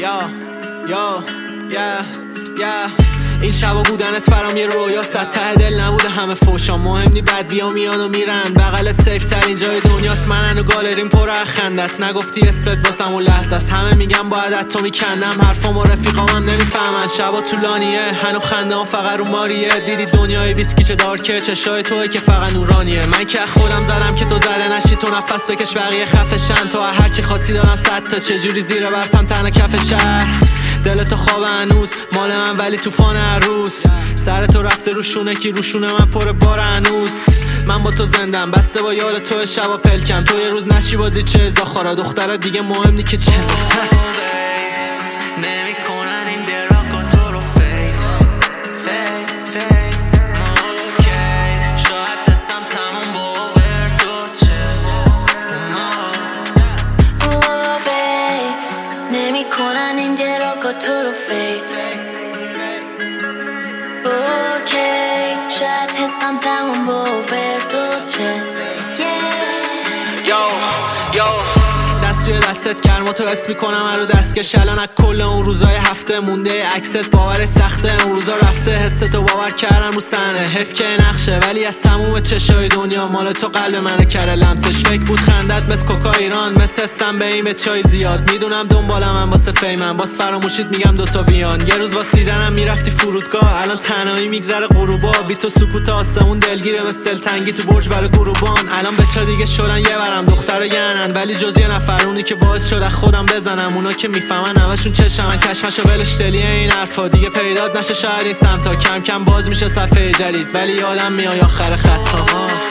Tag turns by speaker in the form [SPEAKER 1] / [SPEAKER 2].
[SPEAKER 1] این شبا بودنت برام یه رویا صد ته دل نبوده همه فوشا مهم نی بد بیا میان و میرن بغلت سیف ترین جای دنیاست منن و گالرین پر از خندت نگفتی استد واسم اون لحظه است همه میگم باید از تو میکندم حرفام و رفیقامم نمیفهمن شبا طولانیه هنو خنده هم فقط رو ماریه دیدی دنیای ویسکی چه دارکه چشای توی که فقط نورانیه من که خودم زدم که تو زده نشی تو نفس بکش بقیه خفشن تو هرچی خاصی دارم 100 تا چجوری زیر برفم تنها کف شهر دلتو خواب هنوز مال من ولی طوفان هر روز سر تو رفته روشونه کی روشونه من پر بار هنوز من با تو زندم بسته با یار تو شبا پلکم تو یه روز نشی بازی چه زاخارا دخترا دیگه مهم نی که چه
[SPEAKER 2] نمیکنن این دراکا تو رو فید اوکی شاید حسم تموم با اووردوز شه
[SPEAKER 3] نمیکنن این دراکا تو رو فید اوکی شاید حسم تموم با اووردوز شه
[SPEAKER 1] دست روی دستت گرما تو حس میکنم من رو دستکش الان از کل اون روزای هفته مونده عکست باور سخته اون روزا رفته حس تو باور کردم رو صحنه حیف که نقشه ولی از تموم چشای دنیا مال تو قلب منو کره لمسش فکر بود خندت مثل کوکا ایران مثل حسم به این چای زیاد میدونم دنبالم من واسه فیمم باز فراموشیت میگم دوتا بیان یه روز واسه دیدنم میرفتی فرودگاه الان تنهایی میگذره غروبا بی تو سکوت آسمون دلگیره مثل تنگی تو برج برای غروبان الان بچا دیگه شدن یه برم دخترا گنن ولی جز یه نفر اونی که باعث شده خودم بزنم اونا که میفهمن همشون چشمن کشمشو ولش دلیه این حرفا دیگه پیدات نشه شاید این سمتا کم کم باز میشه صفحه جدید ولی یادم میای آخر خطا